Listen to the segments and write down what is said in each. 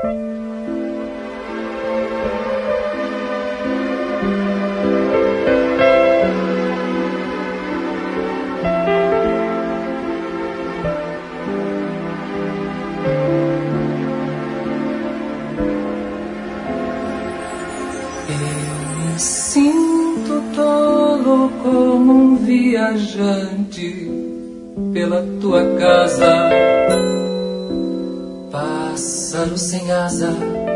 Eu me sinto tolo como um viajante pela tua casa, pássaro sem asa,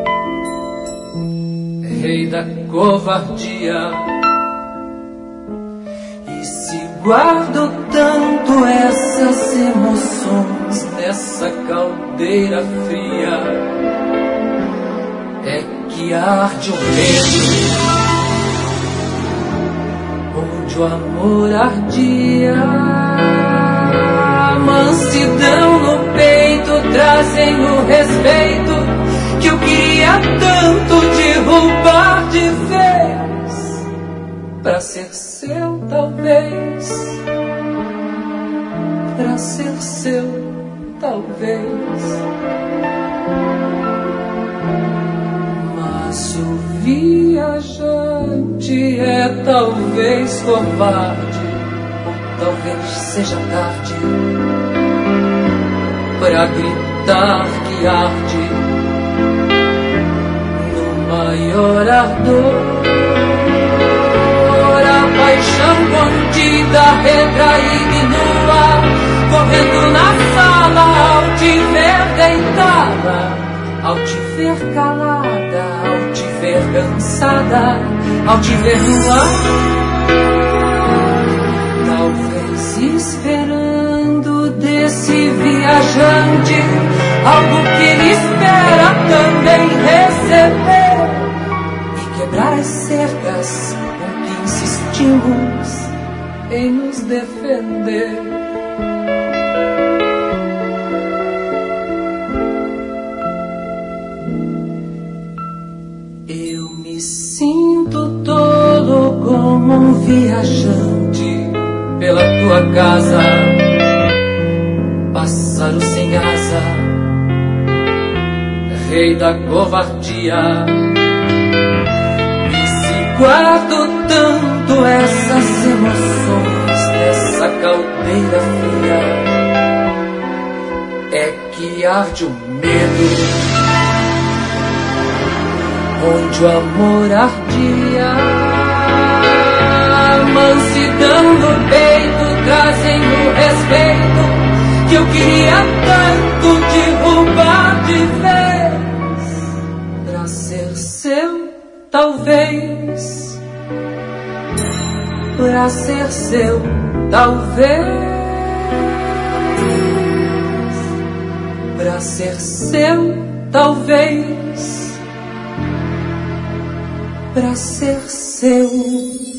rei da covardia. E se guardo tanto essas emoções nessa caldeira fria, é que arde o medo onde o amor ardia. A mansidão no peito trazem o respeito que eu queria tanto derrubar de vez, pra ser seu talvez, pra ser seu talvez. Mas o viajante é talvez covarde, ou talvez seja tarde pra gritar que arde no maior ardor. A paixão contida, retraída e nua, correndo na sala ao te ver deitada, ao te ver calada, ao te ver cansada, ao te ver no ar. Talvez esperando desse viajante algo que ele espera também receber, e quebrar as cercas com que insistimos em nos defender. Eu me sinto tolo como um viajante pela tua casa, pássaro sem asa, rei da covardia. E se guardo tanto essas emoções nessa caldeira fria, é que arde o medo onde o amor ardia. A mansidão no peito trazem o respeito que eu queria tanto derrubar de vez, pra ser seu talvez, pra ser seu talvez, pra ser seu talvez, pra ser seu.